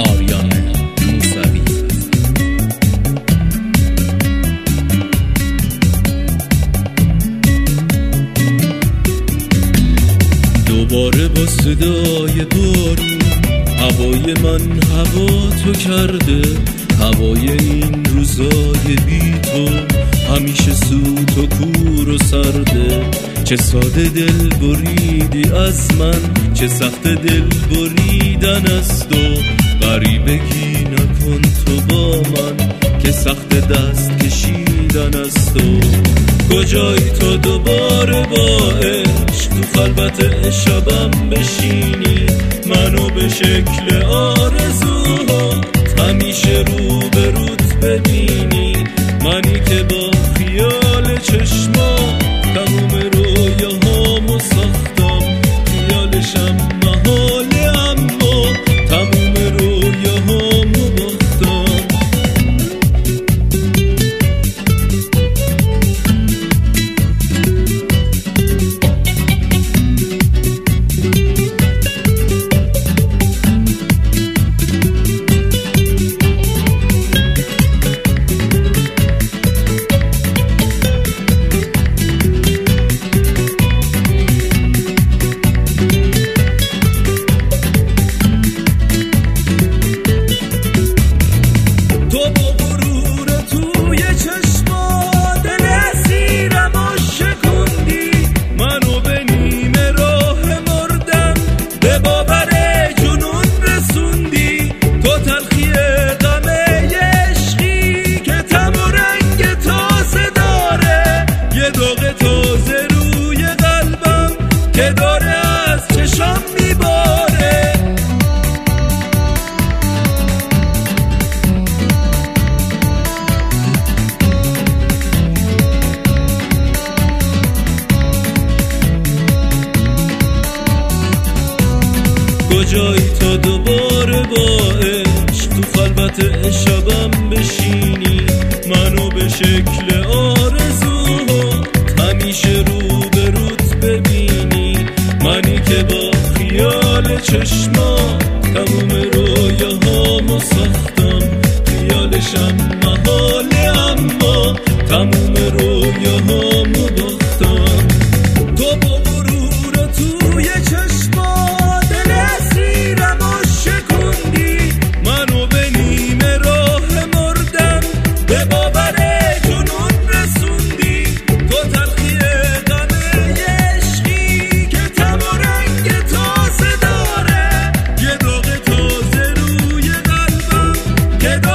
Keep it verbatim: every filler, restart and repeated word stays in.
آریان موسوی. دوباره با صدای بارون هوای من هوا تو کرده، هوای این روزای بی تو همیشه سوت و کور و سرده. چه ساده دل بریدی از من، چه سخت دل بریدن از تو. غریبگی نکن تو با من که سخت دست کشیدن از تو. کجایی تو دوباره با عشق تو خلوت شبم بشینی، منو به شکل آرزوها همیشه رو به روت ببینی. منی که با خیال چشما تموم رویاهامو ساختم، خیالشم محاله اما تموم رویاهامو باختم. کجایی تا دوباره با عشق تو خلوت شبم بشینی، منو به شکل آرزوها همیشه رو به روت ببینی. منی که با خیال چشما تموم رویاهامو ساختم، خیالشم محاله اما تموم رویاهامو باختم. تو با غرور توی چشما که